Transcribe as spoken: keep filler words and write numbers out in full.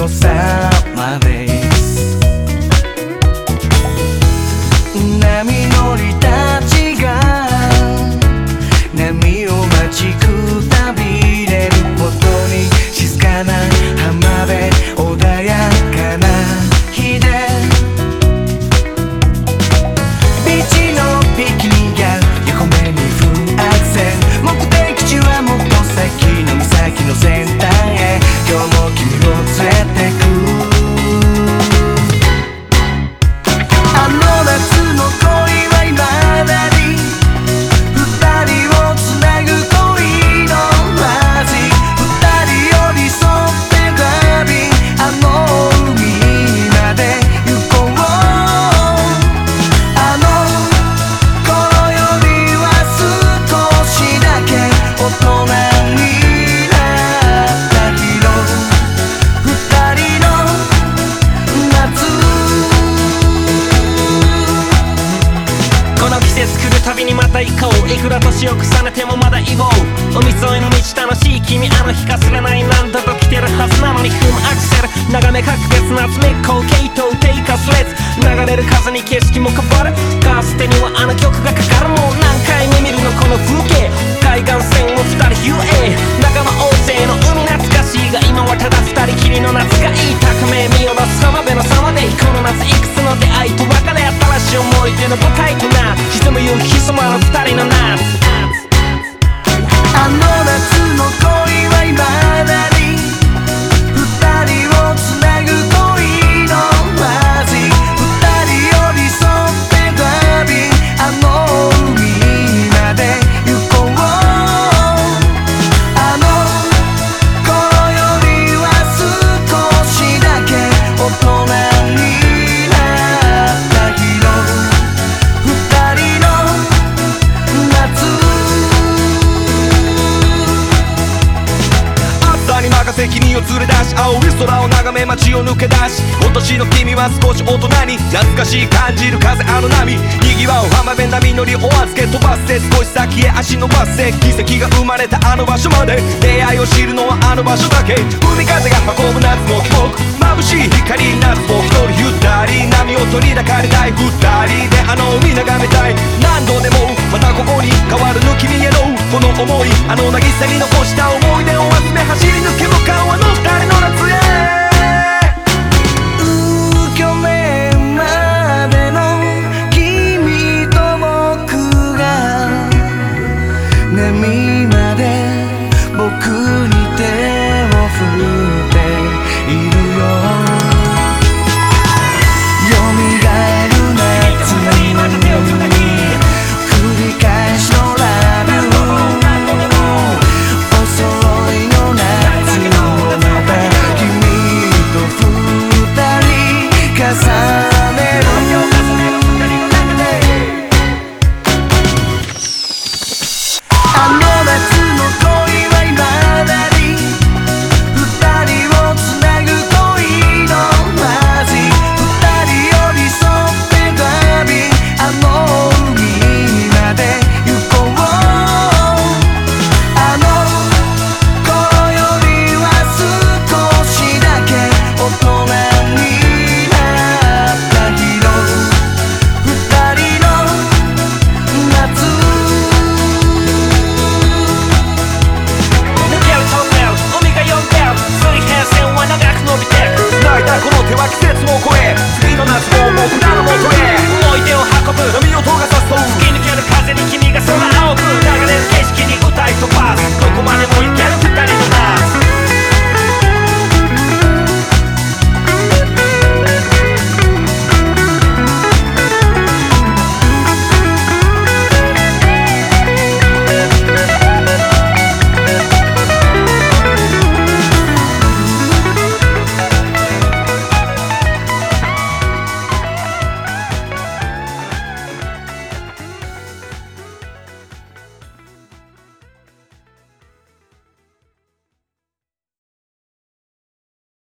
のさまです。波乗りたちが波を待ちくたびれるほどに静かな浜辺穏やかな日でビーチのビキニが横目にフルアクセス。目的地はもっと先の岬の先端へ。今日も君を連れてく。あの夏の恋は未だに二人をつなぐ恋の味。二人寄り添って旅、あの海まで行こう。あの頃よりは少しだけ大人になった日の二人の夏。 この季節来るたびにまた行こう。いくら年を重ねてもまだ行こう。海沿いの道楽しい君、あの日かすれない何度と来てるはずなのに踏むアクセル。眺め格別夏目光景と低下スレッズ。流れる風に景色も変わる。カーステにはあの曲がかかる。もう何回も見るのこの風景。海岸線を二人 ユーエー 仲間大勢の海懐かしいが今はただ二人きりの夏がいい。高め見下ろす浜辺の沢でこの夏いくつの出会いと別れ、新しい思い出の舞台とな沈む夕日染まる二人の夏。 あの夏の恋は未だに二人をつなぐ恋の味。二人寄り添って旅、あの海まで行こう。あの頃よりは少しだけ大人になった日の二人の夏。 朝に任せ君を連れ出し、青い空を眺め街を抜け出し、今年の君は少し大人に懐かしい感じる風あの波。にぎわう浜辺波乗りお預け飛ばせ、少し先へ足伸ばせ。奇跡が生まれたあの場所まで、出会いを知るのはあの場所だけ。海風が運ぶ夏の記憶、眩しい光に夏を一人ゆったり波を取り抱かれたい。二人であの海眺めたい。何度でもまたここに変わるの君へのこの思い、あの渚に残した思い出を集め走り抜け向かうあの二人の夏へ。 去年までの君と僕が波まで僕に手を振っているよ。蘇る夏繰り返しのラブ、お揃いの夏をまた君と二人重ねる。あの夏の恋は未だに二人をつなぐ恋の味。二人寄り添って旅、あの海まで行こう。あの頃よりは少しだけ大人になった日の二人の夏。 抜けるトンネル、海が呼んでる。水平線は長く伸びてる。 繋いだこの手は季節を超え、次の夏の僕らのもとへ。 思い出を運ぶ波音がさすと突き抜ける風に君が空を追う。流れる景色に歌い飛ばす。どこまでも